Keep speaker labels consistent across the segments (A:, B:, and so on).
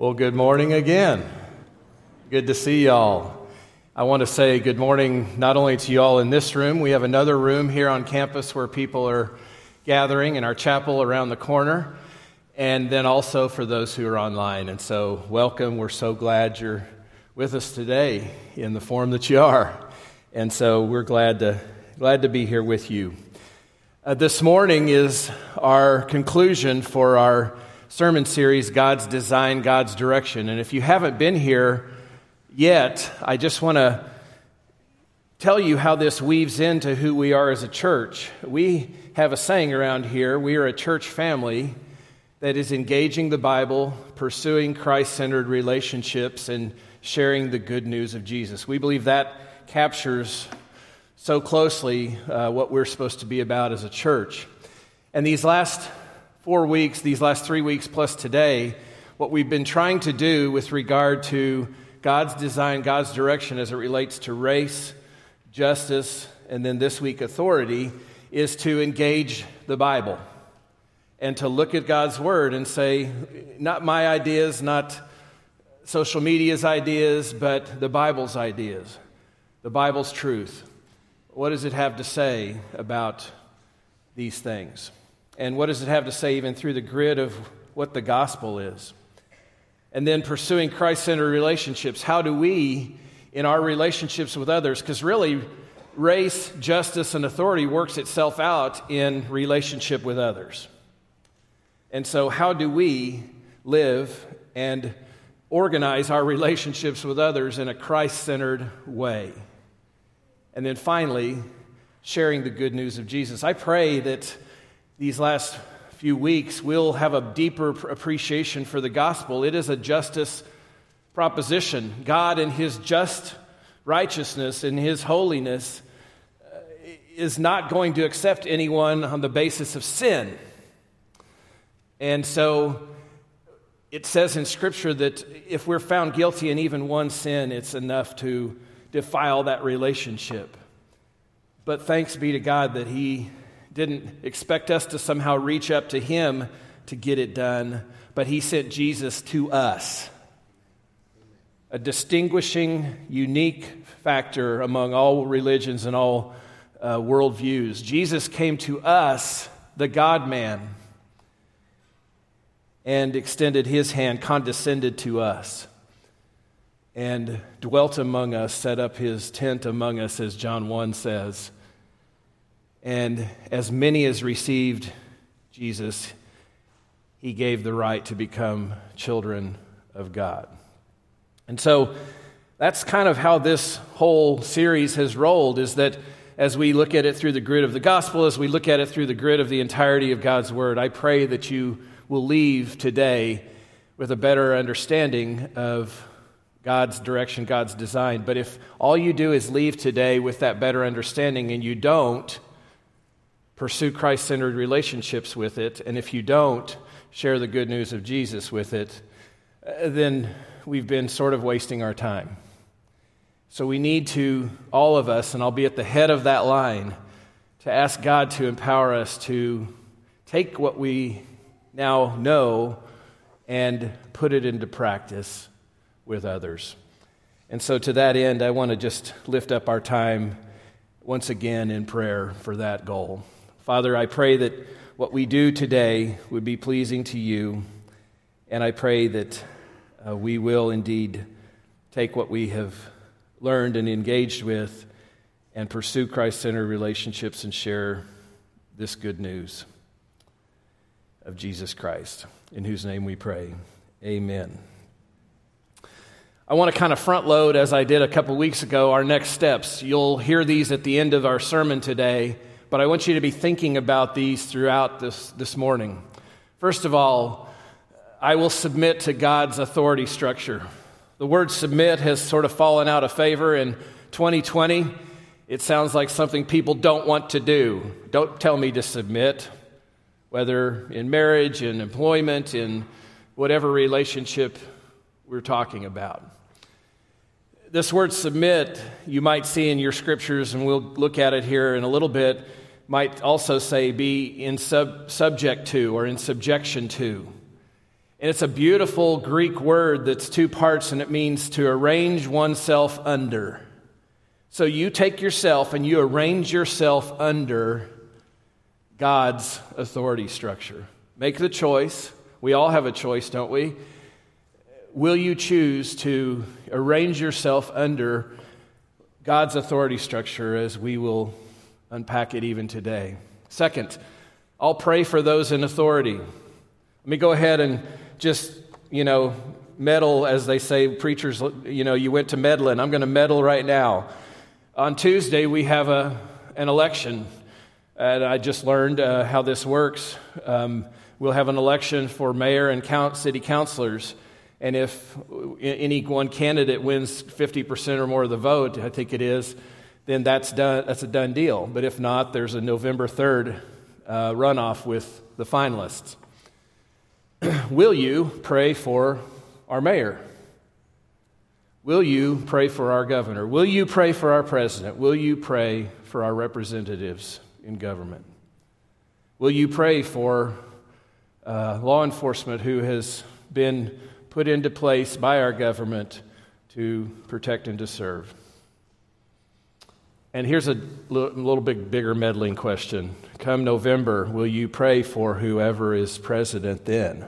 A: Well, good morning again. Good to see y'all. I want to say good morning not only to y'all in this room. We have another room here on campus where people are gathering in our chapel around the corner, and then also for those who are online. And so welcome. We're so glad you're with us today in the form that you are. And so we're glad to be here with you. This morning is our conclusion for our sermon series, God's Design, God's Direction. And if you haven't been here yet, I just want to tell you how this weaves into who we are as a church. We have a saying around here: we are a church family that is engaging the Bible, pursuing Christ-centered relationships, and sharing the good news of Jesus. We believe that captures so closely what we're supposed to be about as a church. And these last 4 weeks, these last 3 weeks plus today, what we've been trying to do with regard to God's design, God's direction as it relates to race, justice, and then this week authority, is to engage the Bible and to look at God's Word and say, not my ideas, not social media's ideas, but the Bible's ideas, the Bible's truth. What does it have to say about these things? And what does it have to say even through the grid of what the gospel is? And then pursuing Christ-centered relationships. How do we, in our relationships with others, because really race, justice, and authority works itself out in relationship with others. And so how do we live and organize our relationships with others in a Christ-centered way? And then finally, sharing the good news of Jesus. I pray that these last few weeks we'll have a deeper appreciation for the gospel. It is a justice proposition. God in His just righteousness and His holiness is not going to accept anyone on the basis of sin. And so it says in Scripture that if we're found guilty in even one sin, it's enough to defile that relationship. But thanks be to God that He didn't expect us to somehow reach up to Him to get it done, but He sent Jesus to us. A distinguishing, unique factor among all religions and all worldviews. Jesus came to us, the God-man, and extended His hand, condescended to us, and dwelt among us, set up His tent among us, as John 1 says. And as many as received Jesus, He gave the right to become children of God. And so that's kind of how this whole series has rolled, is that as we look at it through the grid of the gospel, as we look at it through the grid of the entirety of God's Word, I pray that you will leave today with a better understanding of God's direction, God's design. But if all you do is leave today with that better understanding and you don't pursue Christ-centered relationships with it, and if you don't share the good news of Jesus with it, then we've been sort of wasting our time. So we need to, all of us, and I'll be at the head of that line, to ask God to empower us to take what we now know and put it into practice with others. And so to that end, I want to just lift up our time once again in prayer for that goal. Father, I pray that what we do today would be pleasing to You, and I pray that we will indeed take what we have learned and engaged with and pursue Christ-centered relationships and share this good news of Jesus Christ, in whose name we pray. Amen. I want to kind of front load, as I did a couple weeks ago, our next steps. You'll hear these at the end of our sermon today, but I want you to be thinking about these throughout this morning. First of all, I will submit to God's authority structure. The word submit has sort of fallen out of favor in 2020. It sounds like something people don't want to do. Don't tell me to submit, whether in marriage, in employment, in whatever relationship we're talking about. This word submit, you might see in your scriptures, and we'll look at it here in a little bit, might also say be in subject to or in subjection to. And it's a beautiful Greek word that's two parts, and it means to arrange oneself under. So you take yourself and you arrange yourself under God's authority structure. Make the choice. We all have a choice, don't we? Will you choose to arrange yourself under God's authority structure, as we will unpack it even today? Second, I'll pray for those in authority. Let me go ahead and just, meddle, as they say, preachers, you went to meddling. I'm going to meddle right now. On Tuesday, we have an election, and I just learned how this works. We'll have an election for mayor and city councilors, and if any one candidate wins 50% or more of the vote, I think it is, then that's done. That's a done deal. But if not, there's a November 3rd runoff with the finalists. Will you pray for our mayor? Will you pray for our governor? Will you pray for our president? Will you pray for our representatives in government? Will you pray for law enforcement who has been put into place by our government to protect and to serve? And here's a little bit bigger meddling question. Come November, will you pray for whoever is president then?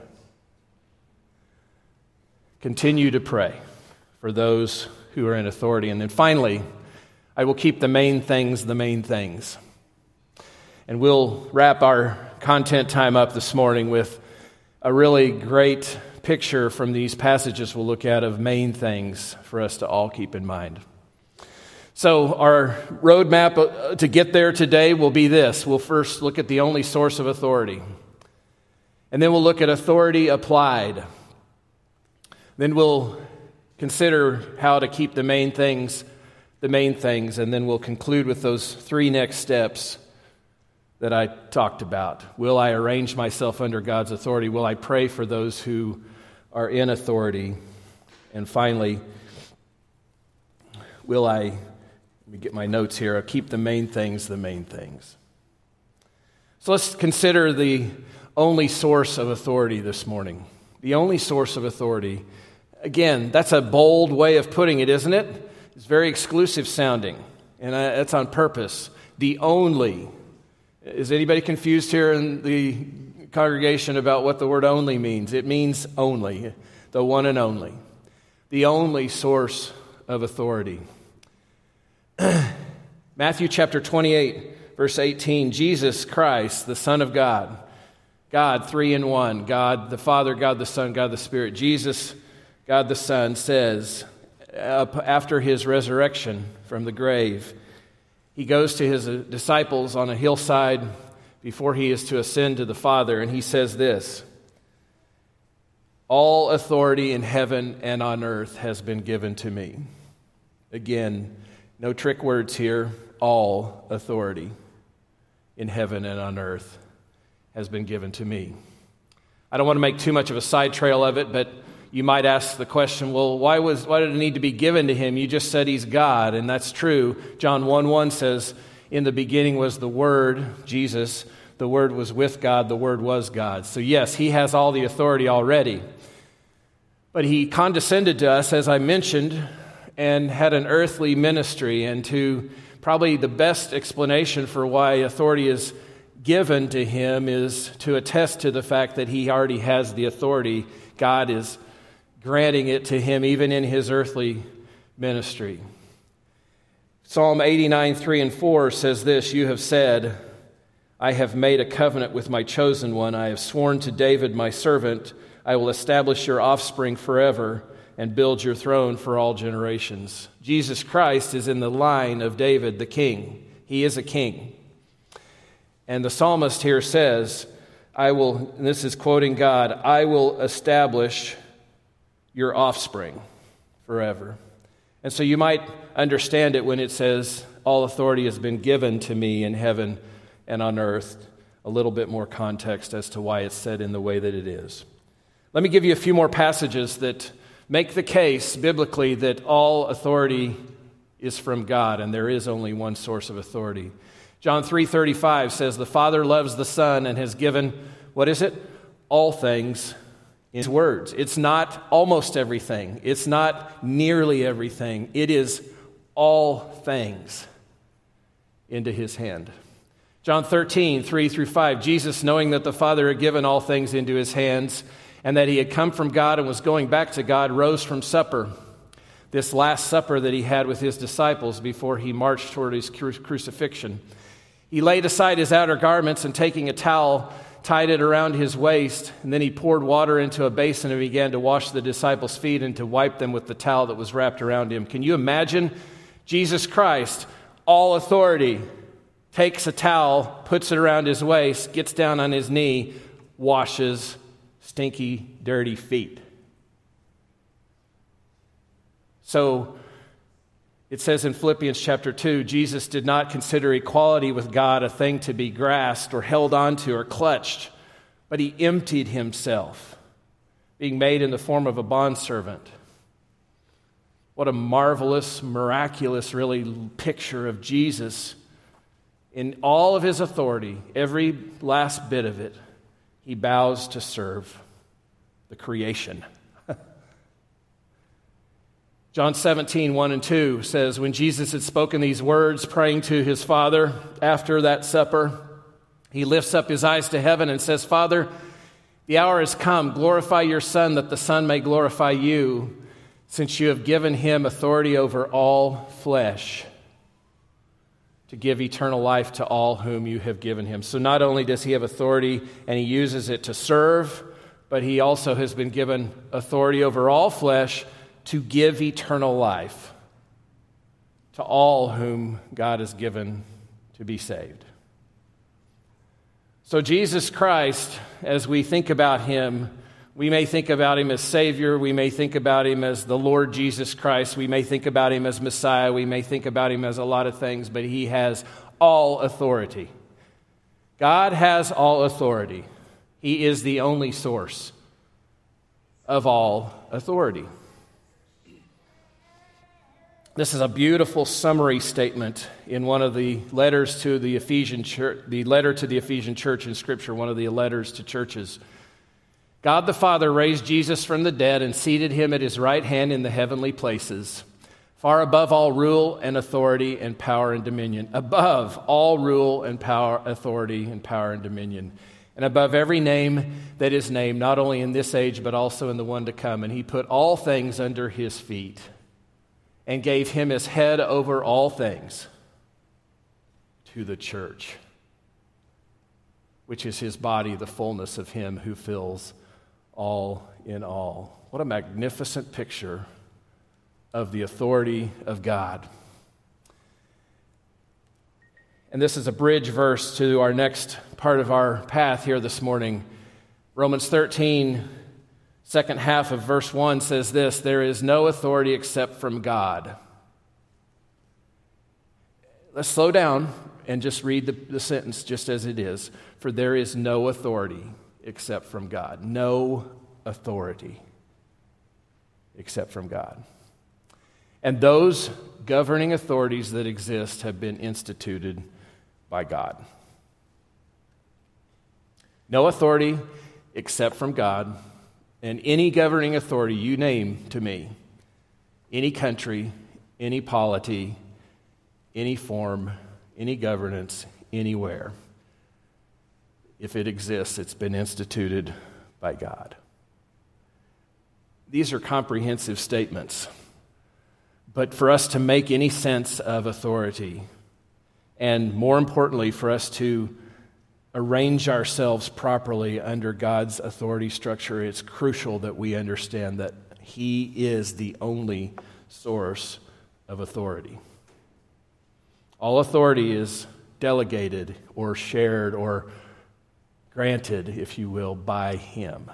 A: Continue to pray for those who are in authority. And then finally, I will keep the main things the main things. And we'll wrap our content time up this morning with a really great picture from these passages we'll look at of main things for us to all keep in mind. So our roadmap to get there today will be this. We'll first look at the only source of authority. And then we'll look at authority applied. Then we'll consider how to keep the main things. And then we'll conclude with those three next steps that I talked about. Will I arrange myself under God's authority? Will I pray for those who are in authority? And finally, will I, let me get my notes here, I'll keep the main things the main things. So let's consider the only source of authority this morning. The only source of authority. Again, that's a bold way of putting it, isn't it? It's very exclusive sounding, and that's on purpose. The only. Is anybody confused here in the congregation about what the word only means? It means only, the one and only. The only source of authority. Matthew chapter 28, verse 18, Jesus Christ, the Son of God, God, three in one, God the Father, God the Son, God the Spirit. Jesus, God the Son, says, after his resurrection from the grave, he goes to his disciples on a hillside before he is to ascend to the Father, and he says this, all authority in heaven and on earth has been given to me. Again, no trick words here. All authority in heaven and on earth has been given to me. I don't want to make too much of a side trail of it, but you might ask the question, well, why did it need to be given to him? You just said he's God, and that's true. John 1:1 says, in the beginning was the Word, Jesus. The Word was with God. The Word was God. So yes, he has all the authority already. But he condescended to us, as I mentioned, and had an earthly ministry. And to probably the best explanation for why authority is given to him is to attest to the fact that he already has the authority. God is granting it to him even in his earthly ministry. Psalm 89:3-4 says this, you have said, I have made a covenant with my chosen one. I have sworn to David, my servant, I will establish your offspring forever and build your throne for all generations. Jesus Christ is in the line of David, the king. He is a king. And the psalmist here says, and this is quoting God, I will establish your offspring forever. And so you might understand it when it says, all authority has been given to me in heaven and on earth. A little bit more context as to why it's said in the way that it is. Let me give you a few more passages that make the case biblically that all authority is from God and there is only one source of authority. John 3:35 says, the Father loves the Son and has given, what is it? All things in his words. It's not almost everything. It's not nearly everything. It is all things into his hand. John 13, 3-5, Jesus, knowing that the Father had given all things into his hands and that he had come from God and was going back to God, rose from supper, this last supper that he had with his disciples before he marched toward his crucifixion. He laid aside his outer garments and taking a towel, tied it around his waist, and then he poured water into a basin and began to wash the disciples' feet and to wipe them with the towel that was wrapped around him. Can you imagine Jesus Christ, all authority, takes a towel, puts it around his waist, gets down on his knee, washes stinky, dirty feet? So it says in Philippians chapter 2, Jesus did not consider equality with God a thing to be grasped or held onto or clutched, but he emptied himself, being made in the form of a bondservant. What a marvelous, miraculous, really picture of Jesus. In all of his authority, every last bit of it, he bows to serve the creation. John 17, 1 and 2 says, when Jesus had spoken these words, praying to his Father after that supper, he lifts up his eyes to heaven and says, Father, the hour has come. Glorify your Son, that the Son may glorify you, since you have given him authority over all flesh, to give eternal life to all whom you have given him. So not only does he have authority and he uses it to serve, but he also has been given authority over all flesh to give eternal life to all whom God has given to be saved. So Jesus Christ, as we think about him, we may think about him as Savior. We may think about him as the Lord Jesus Christ. We may think about him as Messiah. We may think about him as a lot of things, but he has all authority. God has all authority. He is the only source of all authority. This is a beautiful summary statement in one of the letters to the Ephesian church, the letter to the Ephesian church in Scripture, one of the letters to churches. God the Father raised Jesus from the dead and seated him at his right hand in the heavenly places, far above all rule and authority and power and dominion, above all rule and power, authority and power and dominion, and above every name that is named, not only in this age but also in the one to come. And he put all things under his feet and gave him as head over all things to the church, which is his body, the fullness of him who fills all in all. What a magnificent picture of the authority of God. And this is a bridge verse to our next part of our path here this morning. Romans 13, second half of verse 1 says this: there is no authority except from God. Let's slow down and just read the sentence just as it is. For there is no authority except from God. No authority except from God. And those governing authorities that exist have been instituted by God. No authority except from God. And any governing authority you name to me, any country, any polity, any form, any governance, anywhere, if it exists, it's been instituted by God. These are comprehensive statements. But for us to make any sense of authority, and more importantly, for us to arrange ourselves properly under God's authority structure, it's crucial that we understand that He is the only source of authority. All authority is delegated or shared or granted, if you will, by Him.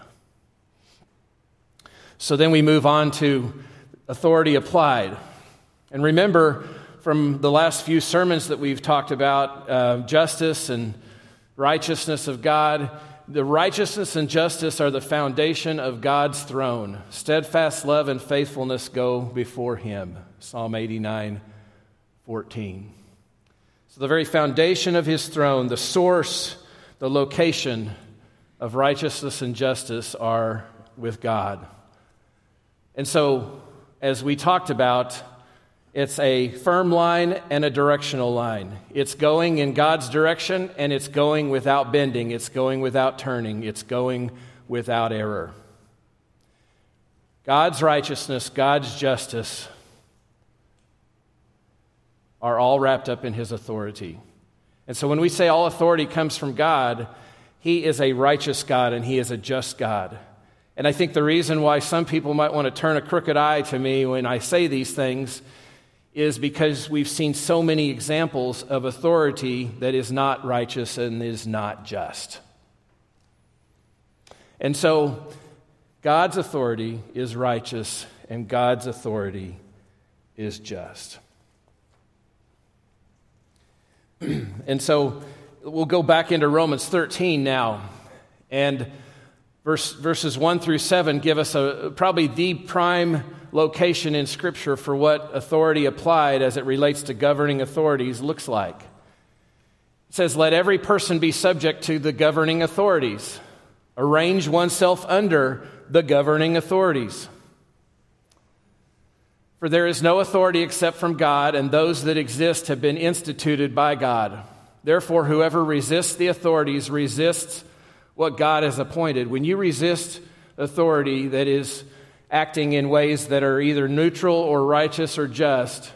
A: So then we move on to authority applied. And remember from the last few sermons that we've talked about justice and righteousness of God. The righteousness and justice are the foundation of God's throne. Steadfast love and faithfulness go before Him. Psalm 89:14. So the very foundation of His throne, the source, the location of righteousness and justice are with God. And so, as we talked about, it's a firm line and a directional line. It's going in God's direction, and it's going without bending. It's going without turning. It's going without error. God's righteousness, God's justice are all wrapped up in His authority. And so when we say all authority comes from God, He is a righteous God and He is a just God. And I think the reason why some people might want to turn a crooked eye to me when I say these things is because we've seen so many examples of authority that is not righteous and is not just. And so God's authority is righteous and God's authority is just. And so we'll go back into Romans 13 now, and verses 1 through 7 give us probably the prime location in Scripture for what authority applied as it relates to governing authorities looks like. It says, "Let every person be subject to the governing authorities. Arrange oneself under the governing authorities. For there is no authority except from God, and those that exist have been instituted by God. Therefore, whoever resists the authorities resists what God has appointed." When you resist authority that is acting in ways that are either neutral or righteous or just,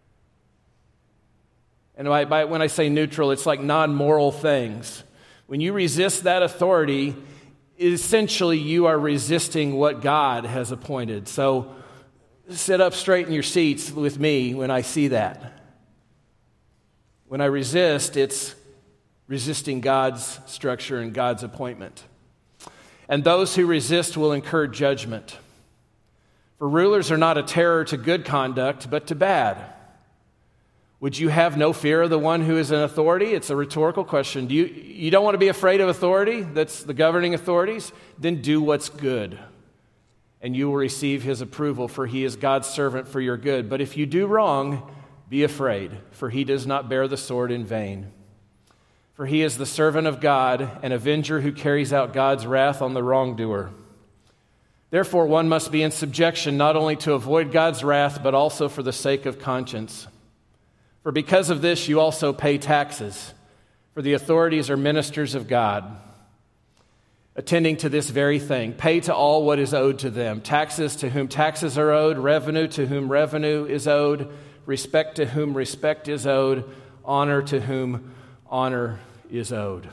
A: and when I say neutral, it's like non-moral things. When you resist that authority, essentially you are resisting what God has appointed. So sit up straight in your seats with me when I see that. When I resist, it's resisting God's structure and God's appointment. "And those who resist will incur judgment. For rulers are not a terror to good conduct, but to bad. Would you have no fear of the one who is in authority?" It's a rhetorical question. You don't want to be afraid of authority? That's the governing authorities? Then do what's good, and you will receive His approval, for He is God's servant for your good. But if you do wrong, be afraid, for He does not bear the sword in vain. For He is the servant of God, an avenger who carries out God's wrath on the wrongdoer. Therefore, one must be in subjection, not only to avoid God's wrath, but also for the sake of conscience. For because of this, you also pay taxes, for the authorities are ministers of God, attending to this very thing. Pay to all what is owed to them. Taxes to whom taxes are owed, revenue to whom revenue is owed, respect to whom respect is owed, honor to whom honor is owed.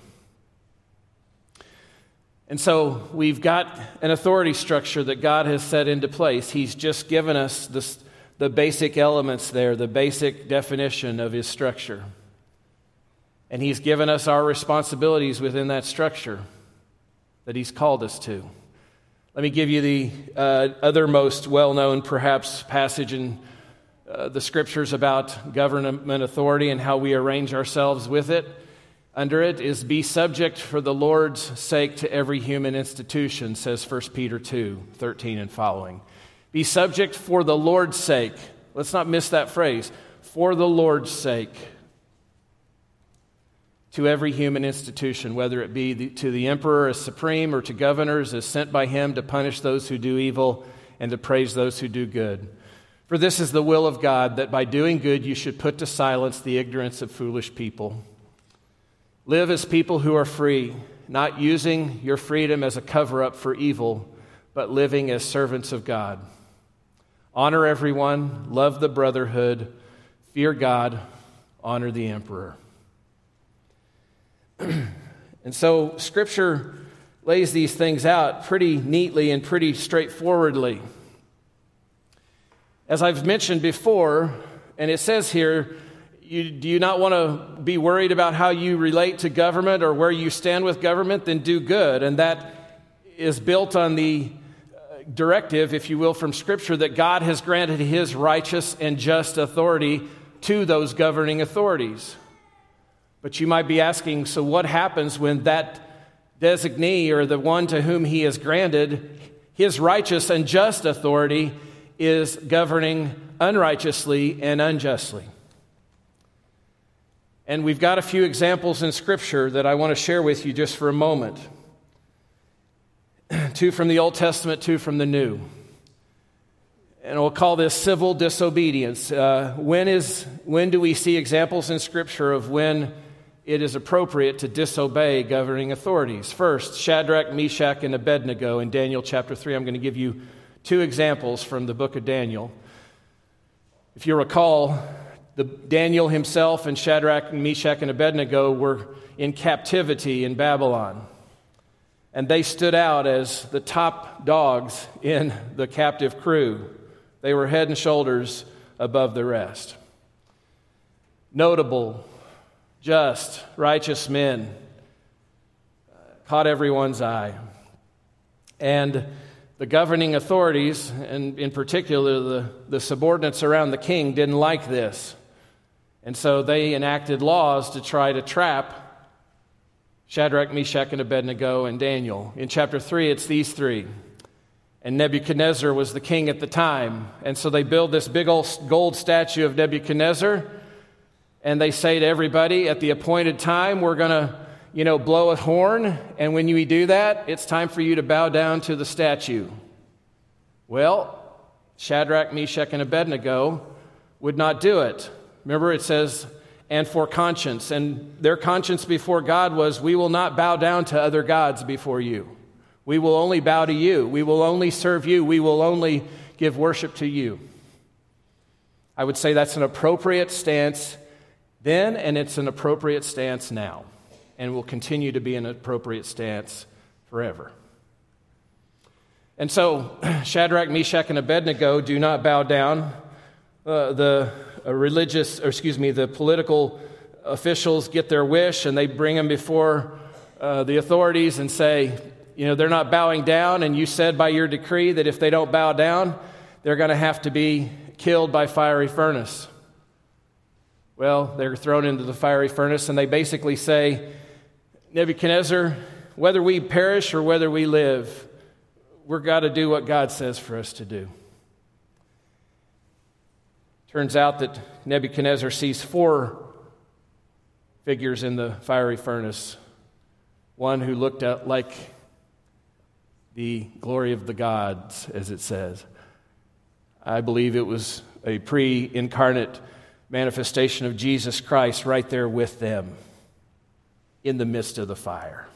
A: And so we've got an authority structure that God has set into place. He's just given us the basic elements there, the basic definition of His structure. And He's given us our responsibilities within that structure that He's called us to. Let me give you the other most well-known, perhaps, passage in the Scriptures about government authority and how we arrange ourselves with it. Under it is, "Be subject for the Lord's sake to every human institution," says 1 Peter 2:13 and following. Be subject for the Lord's sake. Let's not miss that phrase. For the Lord's sake. To every human institution, whether it be to the emperor as supreme or to governors as sent by him to punish those who do evil and to praise those who do good. For this is the will of God, that by doing good you should put to silence the ignorance of foolish people. Live as people who are free, not using your freedom as a cover-up for evil, but living as servants of God. Honor everyone, love the brotherhood, fear God, honor the emperor. And so Scripture lays these things out pretty neatly and pretty straightforwardly. As I've mentioned before, and it says here, do you not want to be worried about how you relate to government or where you stand with government? Then do good. And that is built on the directive, if you will, from Scripture that God has granted His righteous and just authority to those governing authorities. But you might be asking, so what happens when that designee or the one to whom He has granted His righteous and just authority is governing unrighteously and unjustly? And we've got a few examples in Scripture that I want to share with you just for a moment. two from the Old Testament, two from the New. And we'll call this civil disobedience. When do we see examples in Scripture of when it is appropriate to disobey governing authorities? First, Shadrach, Meshach, and Abednego in Daniel chapter 3. I'm going to give you two examples from the book of Daniel. If you recall, Daniel himself and Shadrach, Meshach, and Abednego were in captivity in Babylon. And they stood out as the top dogs in the captive crew. They were head and shoulders above the rest. Notable, just, righteous men caught everyone's eye. And the governing authorities, and in particular the subordinates around the king, didn't like this. And so they enacted laws to try to trap Shadrach, Meshach, and Abednego, and Daniel. In chapter 3, it's these three. And Nebuchadnezzar was the king at the time. And so they build this big old gold statue of Nebuchadnezzar. And they say to everybody, at the appointed time, we're going to, blow a horn. And when you do that, it's time for you to bow down to the statue. Well, Shadrach, Meshach, and Abednego would not do it. Remember, it says, and for conscience. And their conscience before God was, we will not bow down to other gods before you. We will only bow to you. We will only serve you. We will only give worship to you. I would say that's an appropriate stance then, and it's an appropriate stance now, and will continue to be an appropriate stance forever. And so, Shadrach, Meshach, and Abednego do not bow down. The political officials get their wish, and they bring them before the authorities and say, they're not bowing down, and you said by your decree that if they don't bow down, they're going to have to be killed by fiery furnace. Well, they're thrown into the fiery furnace, and they basically say, Nebuchadnezzar, whether we perish or whether we live, we've got to do what God says for us to do. Turns out that Nebuchadnezzar sees four figures in the fiery furnace. One who looked at like the glory of the gods, as it says. I believe it was a pre-incarnate manifestation of Jesus Christ right there with them in the midst of the fire.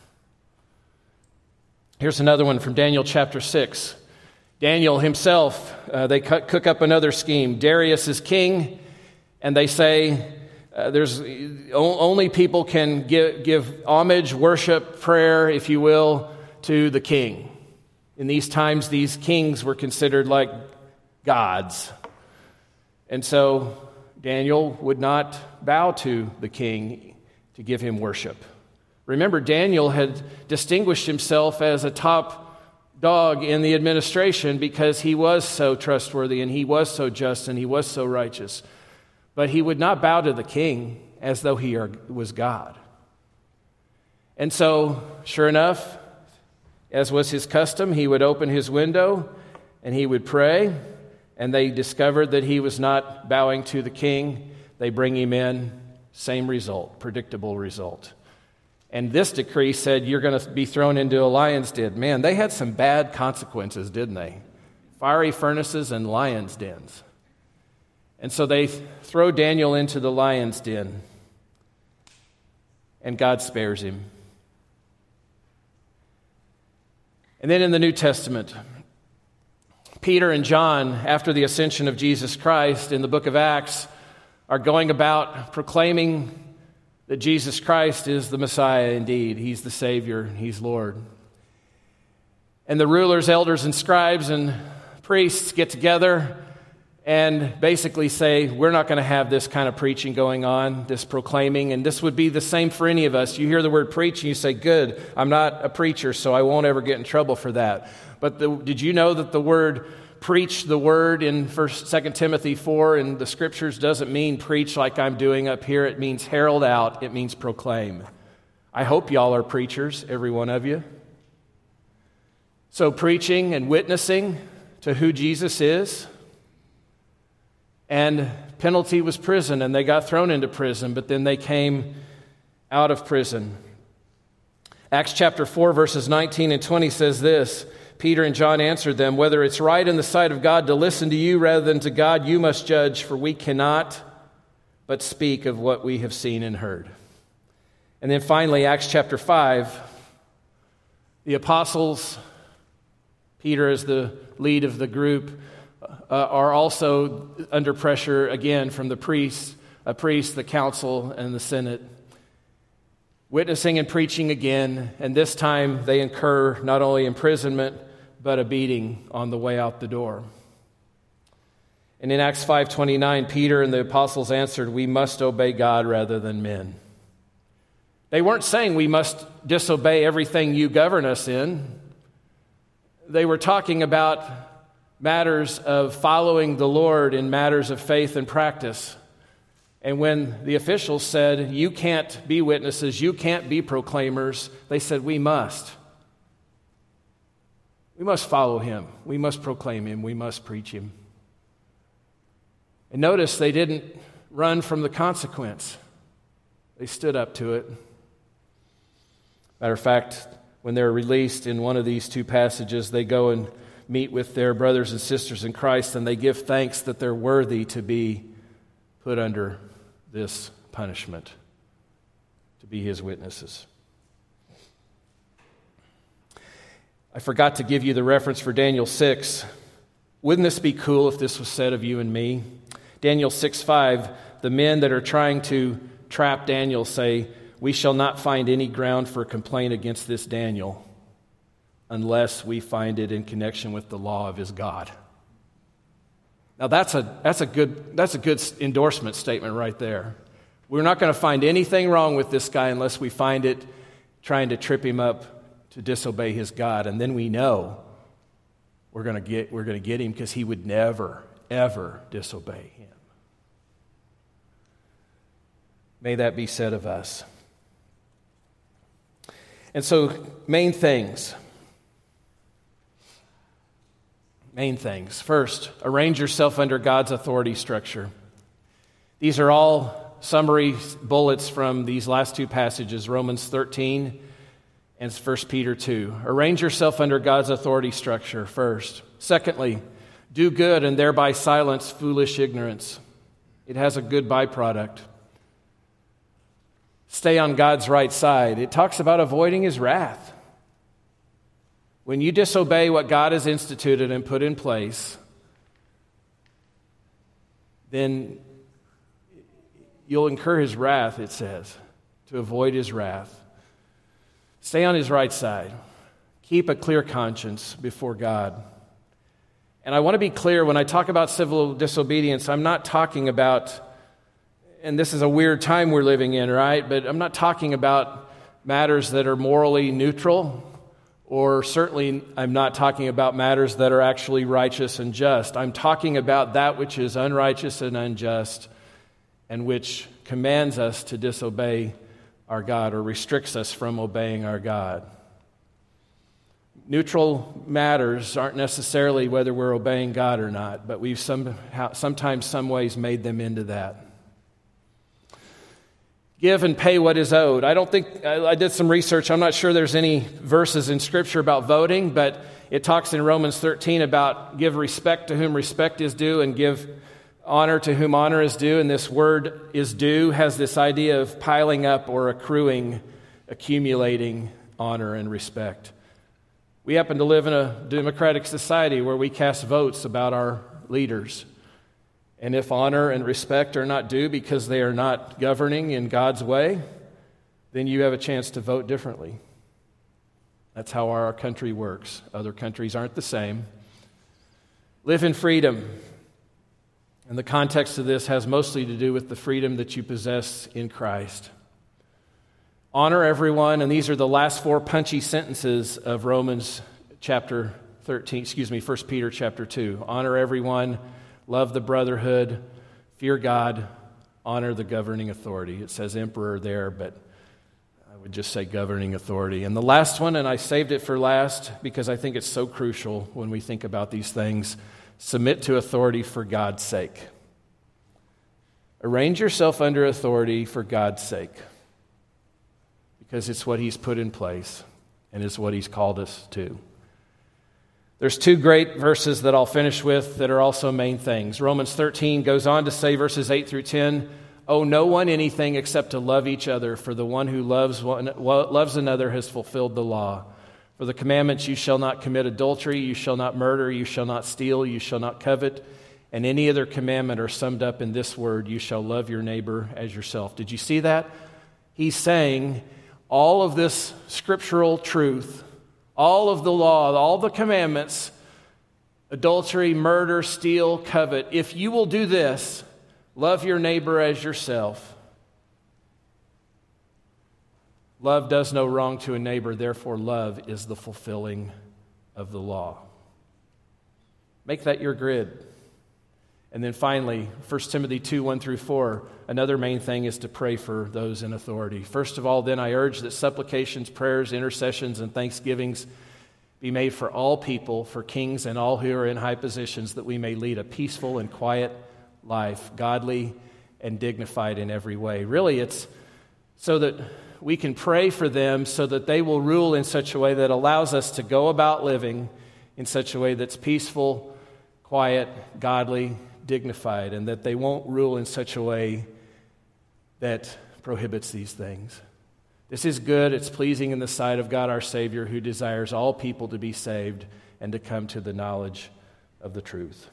A: Here's another one from Daniel chapter 6. Daniel himself, they cook up another scheme. Darius is king, and they say there's only people can give homage, worship, prayer, if you will, to the king. In these times, these kings were considered like gods. And so Daniel would not bow to the king to give him worship. Remember, Daniel had distinguished himself as a top dog in the administration because he was so trustworthy and he was so just and he was so righteous. But he would not bow to the king as though he was God. And so, sure enough, as was his custom, he would open his window and he would pray, and they discovered that he was not bowing to the king. They bring him in, same result, predictable result. And this decree said, you're going to be thrown into a lion's den. Man, they had some bad consequences, didn't they? Fiery furnaces and lions' dens. And so they throw Daniel into the lion's den, and God spares him. And then in the New Testament, Peter and John, after the ascension of Jesus Christ in the book of Acts, are going about proclaiming that Jesus Christ is the Messiah indeed. He's the Savior. He's Lord. And the rulers, elders, and scribes and priests get together and basically say, we're not going to have this kind of preaching going on, this proclaiming, and this would be the same for any of us. You hear the word preach and you say, good, I'm not a preacher, so I won't ever get in trouble for that. But did you know that the word preach, the word in 2 Timothy 4 in the scriptures doesn't mean preach like I'm doing up here. It means herald out. It means proclaim. I hope y'all are preachers, every one of you. So preaching and witnessing to who Jesus is. And penalty was prison, and they got thrown into prison, but then they came out of prison. Acts chapter 4, verses 19 and 20 says this, Peter and John answered them, "Whether it's right in the sight of God to listen to you rather than to God, you must judge, for we cannot but speak of what we have seen and heard." And then finally, Acts chapter 5, the apostles, Peter as the lead of the group, are also under pressure again from the priests, the council, and the Senate, witnessing and preaching again, and this time they incur not only imprisonment, but a beating on the way out the door. And in Acts 5:29, Peter and the apostles answered, "We must obey God rather than men." They weren't saying we must disobey everything you govern us in. They were talking about matters of following the Lord in matters of faith and practice. And when the officials said, "You can't be witnesses, you can't be proclaimers," they said, "We must. We must follow him. We must proclaim him. We must preach him." And notice they didn't run from the consequence. They stood up to it. Matter of fact, when they're released in one of these two passages, they go and meet with their brothers and sisters in Christ, and they give thanks that they're worthy to be put under this punishment, to be his witnesses. I forgot to give you the reference for Daniel 6. Wouldn't this be cool if this was said of you and me? Daniel 6:5, the men that are trying to trap Daniel say, "We shall not find any ground for complaint against this Daniel unless we find it in connection with the law of his God." Now that's a good endorsement statement right there. We're not going to find anything wrong with this guy unless we find it trying to trip him up to disobey his God, and then we know we're going to get him because he would never ever disobey him. May that be said of us. And so, main things. First, arrange yourself under God's authority structure. These are all summary bullets from these last two passages, Romans 13 and 1 Peter 2. Arrange yourself under God's authority structure first. Secondly, do good and thereby silence foolish ignorance. It has a good byproduct. Stay on God's right side. It talks about avoiding his wrath. When you disobey what God has instituted and put in place, then you'll incur his wrath, it says, to avoid his wrath. Stay on his right side. Keep a clear conscience before God. And I want to be clear, when I talk about civil disobedience, I'm not talking about, and this is a weird time we're living in, right? But I'm not talking about matters that are morally neutral, or certainly I'm not talking about matters that are actually righteous and just. I'm talking about that which is unrighteous and unjust, and which commands us to disobey our God or restricts us from obeying our God. Neutral matters aren't necessarily whether we're obeying God or not, but we've sometimes, some ways, made them into that. Give and pay what is owed. I did some research. I'm not sure there's any verses in Scripture about voting, but it talks in Romans 13 about give respect to whom respect is due and give honor to whom honor is due. And this word is due has this idea of piling up or accruing, accumulating honor and respect. We happen to live in a democratic society where we cast votes about our leaders. And if honor and respect are not due because they are not governing in God's way, then you have a chance to vote differently. That's how our country works. Other countries aren't the same. Live in freedom. And the context of this has mostly to do with the freedom that you possess in Christ. Honor everyone, and these are the last four punchy sentences of Romans chapter 13, 1 Peter chapter 2. Honor everyone, love the brotherhood, fear God, honor the governing authority. It says emperor there, but I would just say governing authority. And the last one, and I saved it for last because I think it's so crucial when we think about these things, submit to authority for God's sake. Arrange yourself under authority for God's sake. because it's what He's put in place and it's what He's called us to. There's two great verses that I'll finish with that are also main things. Romans 13 goes on to say, verses 8 through 10, "Owe no one anything except to love each other, for the one who loves another has fulfilled the law. For the commandments, you shall not commit adultery, you shall not murder, you shall not steal, you shall not covet, and any other commandment are summed up in this word, you shall love your neighbor as yourself." Did you see that? He's saying all of this scriptural truth, all of the law, all the commandments, adultery, murder, steal, covet, if you will do this, love your neighbor as yourself. Love does no wrong to a neighbor, therefore love is the fulfilling of the law. Make that your grid. And then finally, 1 Timothy 2, 1 through 4, another main thing is to pray for those in authority. First of all, then I urge that supplications, prayers, intercessions, and thanksgivings be made for all people, for kings and all who are in high positions, that we may lead a peaceful and quiet life, godly and dignified in every way. Really, it's so that we can pray for them so that they will rule in such a way that allows us to go about living in such a way that's peaceful, quiet, godly, dignified, and that they won't rule in such a way that prohibits these things. This is good. It's pleasing in the sight of God our Savior, who desires all people to be saved and to come to the knowledge of the truth.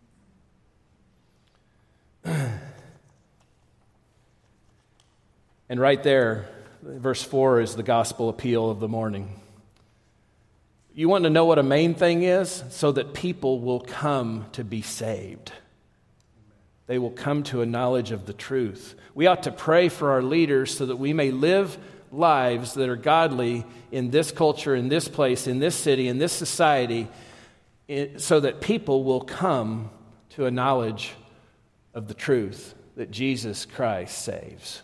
A: And right there, verse 4 is the gospel appeal of the morning. You want to know what a main thing is? So that people will come to be saved. They will come to a knowledge of the truth. We ought to pray for our leaders so that we may live lives that are godly in this culture, in this place, in this city, in this society, so that people will come to a knowledge of the truth that Jesus Christ saves.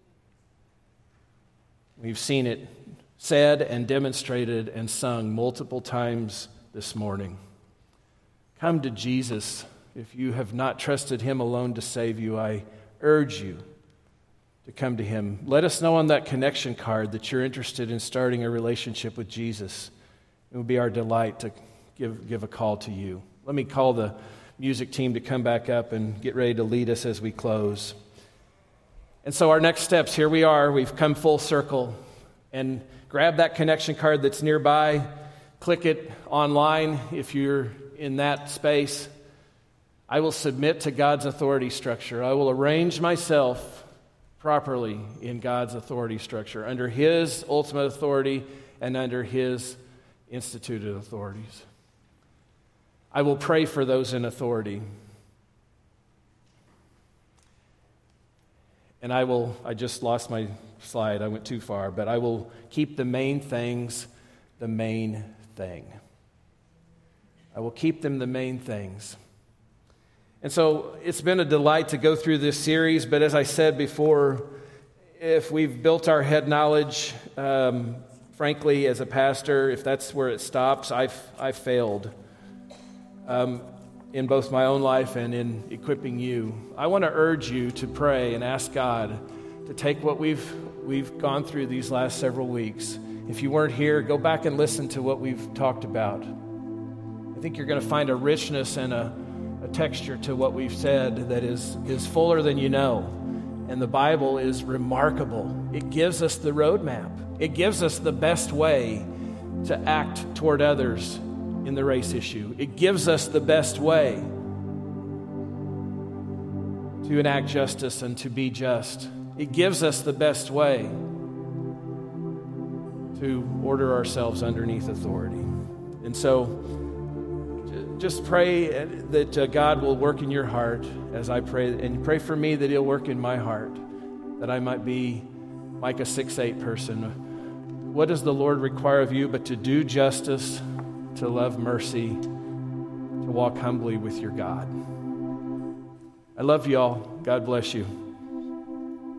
A: We've seen it said and demonstrated and sung multiple times this morning. Come to Jesus. If you have not trusted Him alone to save you, I urge you to come to Him. Let us know on that connection card that you're interested in starting a relationship with Jesus. It would be our delight to give a call to you. Let me call the music team to come back up and get ready to lead us as we close. And so our next steps, here we are. We've come full circle. And grab that connection card that's nearby. Click it online if you're in that space. I will submit to God's authority structure. I will arrange myself properly in God's authority structure, under His ultimate authority and under His instituted authorities. I will pray for those in authority. And I just lost my slide, I went too far, but I will keep the main things the main thing. I will keep them the main things. And so it's been a delight to go through this series, but as I said before, if we've built our head knowledge, frankly, as a pastor, if that's where it stops, I've failed in both my own life and in equipping you. I want to urge you to pray and ask God to take what we've gone through these last several weeks. If you weren't here, go back and listen to what we've talked about. I think you're going to find a richness and a texture to what we've said that is fuller than you know. And the Bible is remarkable. It gives us the roadmap. It gives us the best way to act toward others in the race issue. It gives us the best way to enact justice and to be just. It gives us the best way to order ourselves underneath authority. And so just pray that God will work in your heart as I pray, and pray for me that He'll work in my heart, that I might be like a 6'8" person. What does the Lord require of you but to do justice, to love mercy, to walk humbly with your God? I love you all. God bless you.